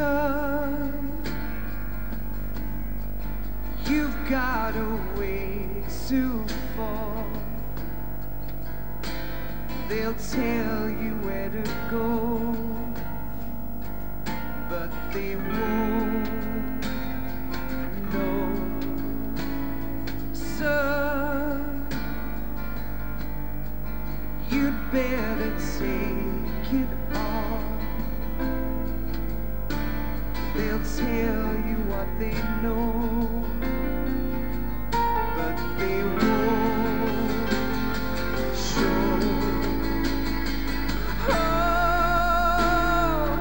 Son, you've got a ways to fall. They'll tell you where to go, but they won't know. Son, you'd better take it all. They'll tell you what they know, but they won't show. Oh,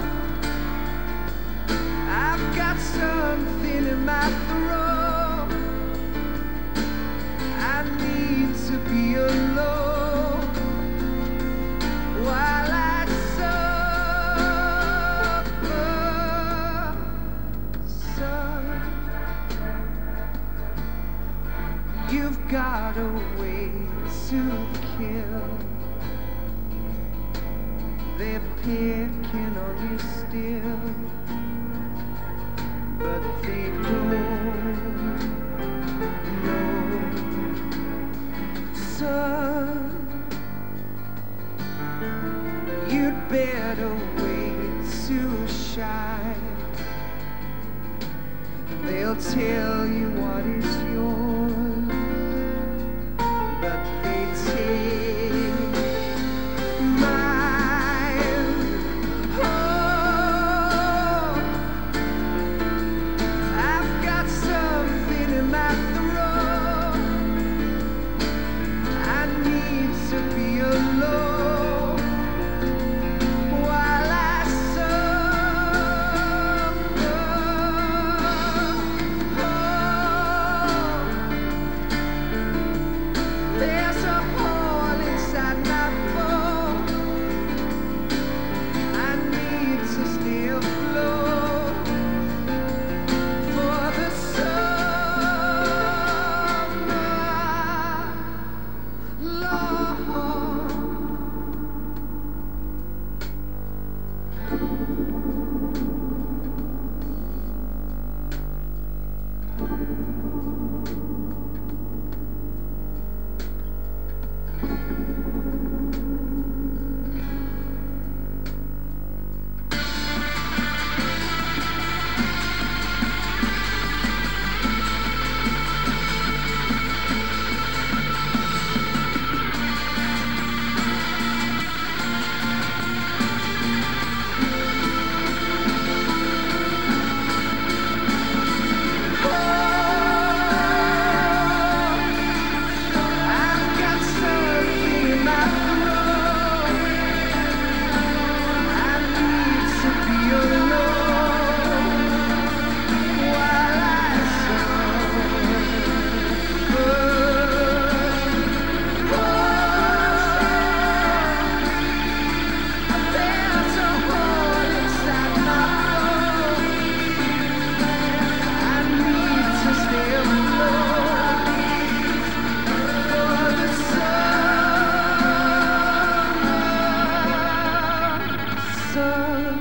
I've got something in my throat. I need to be alone while I you've got a way to kill. They're picking on you still, but they don't know. Son, you'd better wait to shine. They'll tell you what is yours, but they take mine. Oh, I've got something in my throat. I need to be alone while I suffer. There's a hole inside my bones. I need to stay afloat for the summer, Lord. I've got something in my throat. I need to be alone while I suffer. There's a hole inside my bones. I need to stay alone for the summer. Son,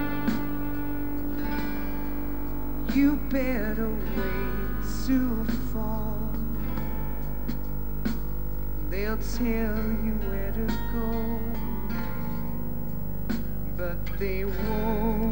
you better wait to fall. They'll tell you where to go, but they won't